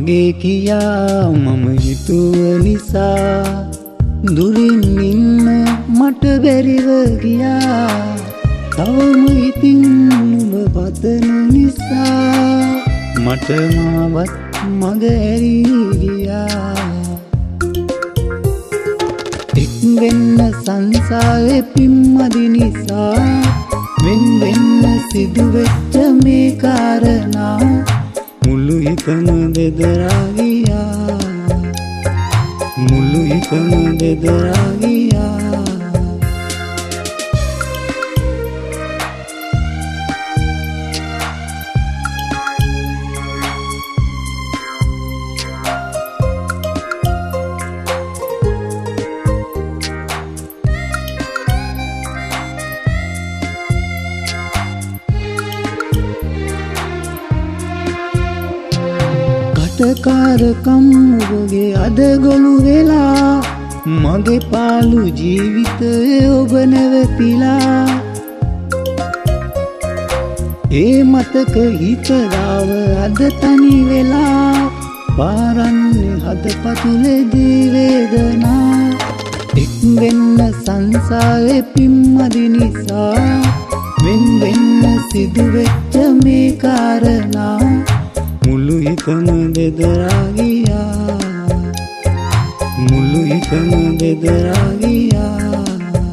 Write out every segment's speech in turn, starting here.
මගේ කියා මම හිතුව නිසා දුරින් ඉන්න මට බැරිව ගියා. තවම ඉතින් නුඹ පතන නිසා මට මාවත් මග ඇරී ගියා. එක් වෙන්න සංසාරේ පිම්මදි නිසා වෙන් වෙන්න සිදුවෙච්ච මේ කාරණා මුළු හිතම දෙදරා ගියා. මුළු හිතම දෙදරා ගියා. කාරකම් ඔබගේ අද ගොළු වෙලා මගේ පාළු ජීවිතය ඔබ නැවතිලා. ඒ මතක හිතදාව අද තනි වෙලා පාරන්නේ හදපතුලේදී වේදනා. එක් වෙන්න සංසාරේ පිම්මදි නිසා වෙන් වෙන්න සිදුවෙච්ච මේ කාරණා මුළු හිතම දෙදරා ගියා. මුළු හිතම දෙදරා ගියා.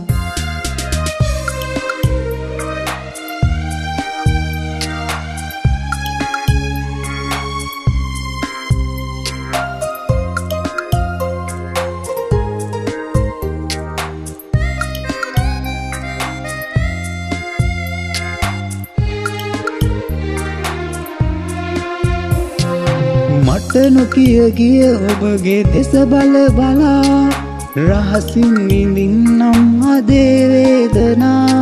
මට නොකිය ගිය ඔබගේ දෙස බල බලා රහසින් විඳින්නම් අදේ වේදනා.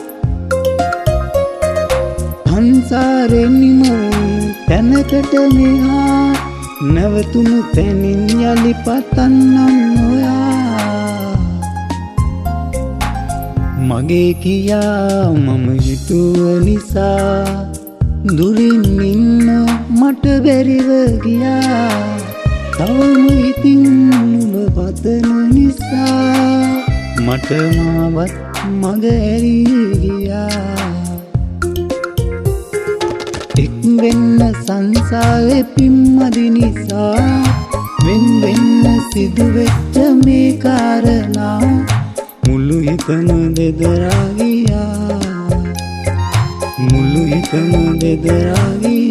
සංසාරෙන් නිමවුන් තැනකට මෙහා නැවතුණු තැනින් යලි පතන්නම් ඔයා. මගේ කියා මම හිතුව නිසා දුරින් ඉන්න මට බැරිව ගියා. තවම ඉතින් නුඹ පතන නිසා මට මාවත් මග ඇරී ගියා. එක් වෙන්න සංසාරේ පිම්මදි නිසා වෙන් වෙන්න සිදුවෙච්ච මේ කාරණා මුළු හිතම දෙදරා ගියා. මුළු හිතම දෙදරා ගියා.